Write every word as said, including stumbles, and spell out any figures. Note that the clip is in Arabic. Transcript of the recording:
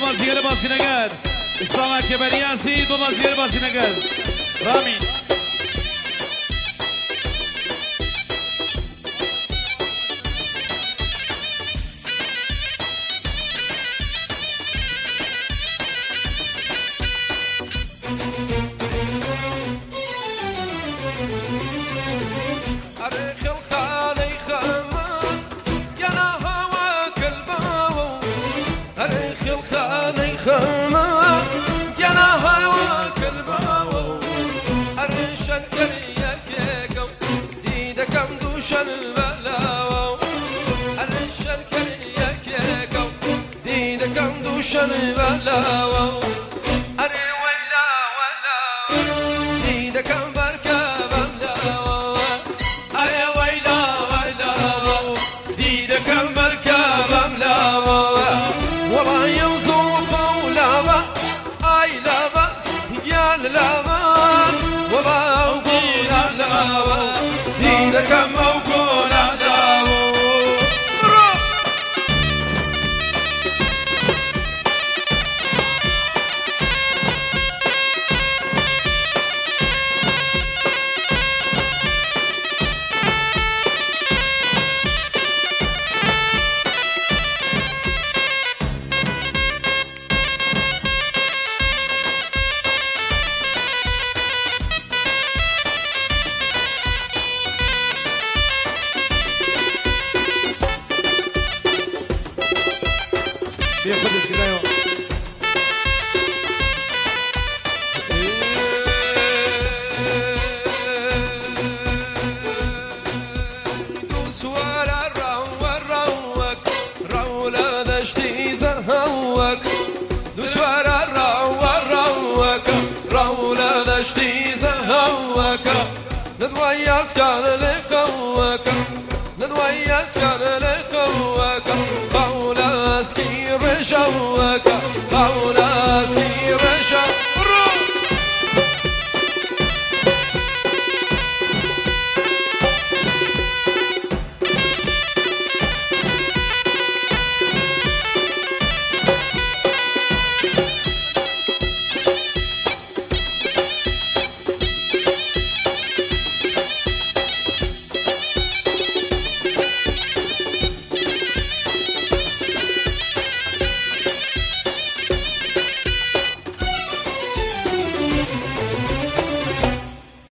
مازیگر باسی نگر اسلام کبریاسی دو مازیگر باسی نگر رامین شني ولا و أري ولا ولا ديدا كم بركب ولا و أري ولا ولا ديدا كم بركب ولا و والله يوصف ولا و أي لا و يا لا و والله أقول لا و ديدا كم أقول لا بياخد كده يا دوسوار الرو الروك رولا دشتي زهوك دوسوار الرو الروك رولا دشتي زهوك ندوياس كان لكوك ندوياس كان لكوك قولاس كي رشوك